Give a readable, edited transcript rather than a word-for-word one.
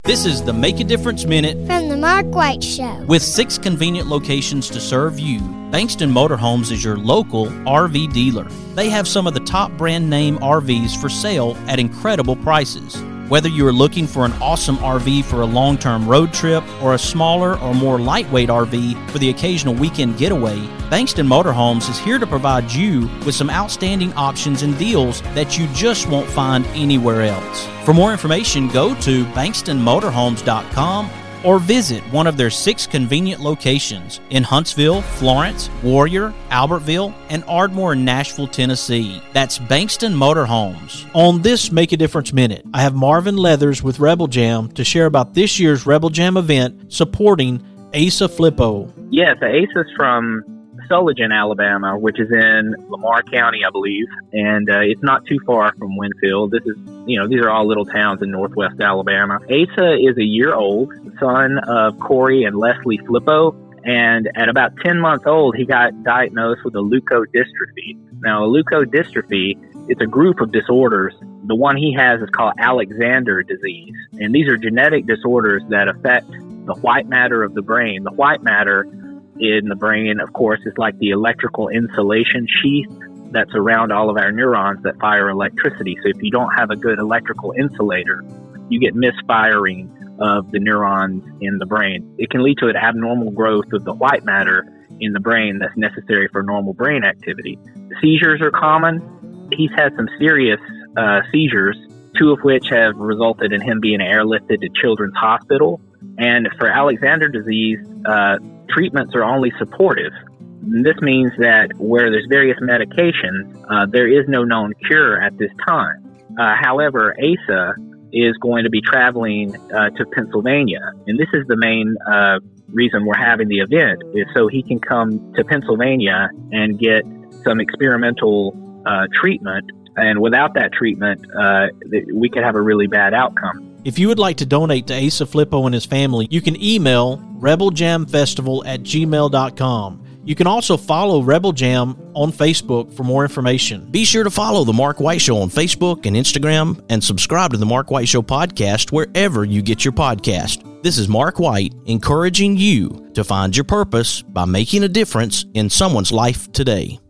This is the Make a Difference Minute from the Mark White Show. With 6 convenient locations to serve you, Bankston Motorhomes is your local RV dealer. They have some of the top brand name RVs for sale at incredible prices. Whether you are looking for an awesome RV for a long-term road trip or a smaller or more lightweight RV for the occasional weekend getaway, Bankston Motorhomes is here to provide you with some outstanding options and deals that you just won't find anywhere else. For more information, go to bankstonmotorhomes.com or visit one of their 6 convenient locations in Huntsville, Florence, Warrior, Albertville, and Ardmore in Nashville, Tennessee. That's Bankston Motorhomes. On this Make a Difference Minute, I have Marvin Leathers with Rebel Jam to share about this year's Rebel Jam event supporting Asa Flippo. Yes, Asa's from Sullivan, Alabama, which is in Lamar County, I believe, and it's not too far from Winfield. These are all little towns in northwest Alabama. Asa is a year old, son of Corey and Leslie Flippo, and at about 10 months old, he got diagnosed with a leukodystrophy. Now, a leukodystrophy is a group of disorders. The one he has is called Alexander disease, and these are genetic disorders that affect the white matter of the brain. The white matter in the brain, of course, is like the electrical insulation sheath that's around all of our neurons that fire electricity. So if you don't have a good electrical insulator, you get misfiring of the neurons in the brain. It can lead to an abnormal growth of the white matter in the brain that's necessary for normal brain activity. Seizures are common. He's had some serious seizures, 2 of which have resulted in him being airlifted to Children's Hospital. And for Alexander disease, treatments are only supportive. This means that where there's various medications, there is no known cure at this time. However, Asa is going to be traveling to Pennsylvania, and this is the main reason we're having the event, is so he can come to Pennsylvania and get some experimental treatment. And without that treatment, we could have a really bad outcome. If you would like to donate to Asa Flippo and his family, you can email rebeljamfestival@gmail.com. You can also follow Rebel Jam on Facebook for more information. Be sure to follow The Mark White Show on Facebook and Instagram, and subscribe to The Mark White Show podcast wherever you get your podcast. This is Mark White, encouraging you to find your purpose by making a difference in someone's life today.